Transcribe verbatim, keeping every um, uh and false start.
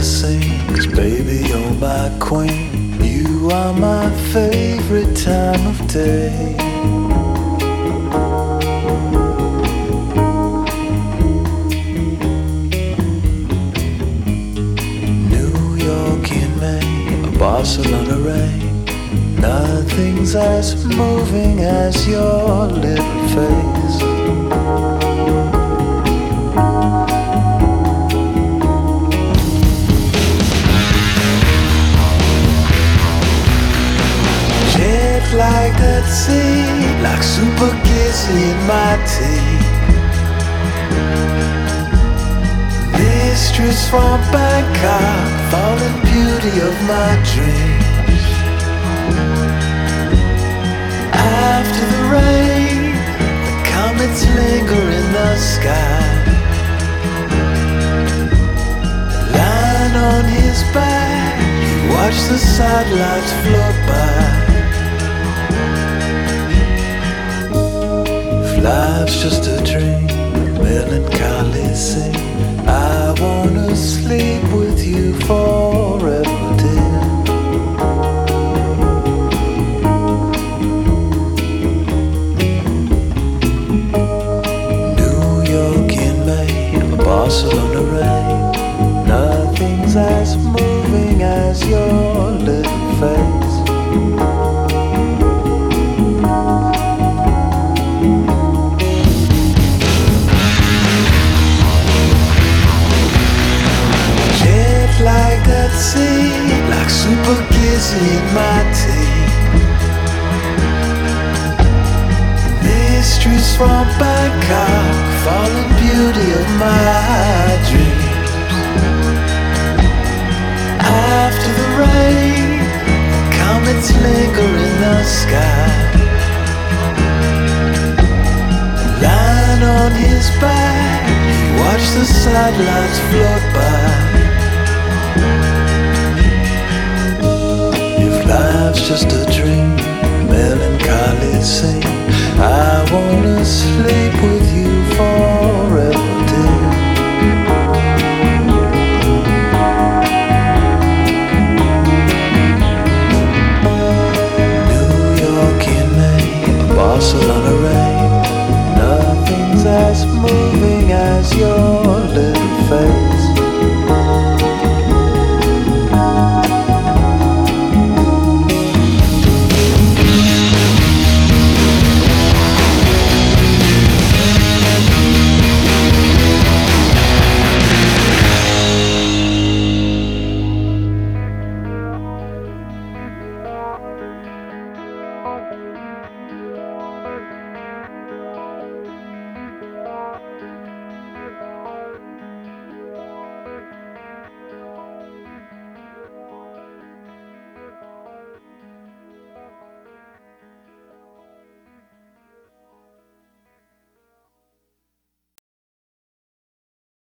to sing, 'cause baby, you're my queen. You are my favorite time of day. New York in May, or Barcelona rain, nothing's as moving as your little face. Like that sea, like super kissy in my tea. Mistress from Bangkok, fallen beauty of my dreams. After the rain, the comets linger in the sky. Lying on his back, he watched the satellites float by. Life's just a dream, melancholy scene. I wanna sleep with you forever, dear. New York in May, or Barcelona rain, nothing's as moving as your little face. Like that sea, like super kissy in my tea. Mistress from Bangkok, fallen beauty of my dreams. After the rain, the comets linger in the sky. Lying on his back, he watched the satellites float by. Life's just a dream, melancholy scene. I wanna sleep with you forever, dear. New York in May, or Barcelona rain, nothing's as moving as your little face.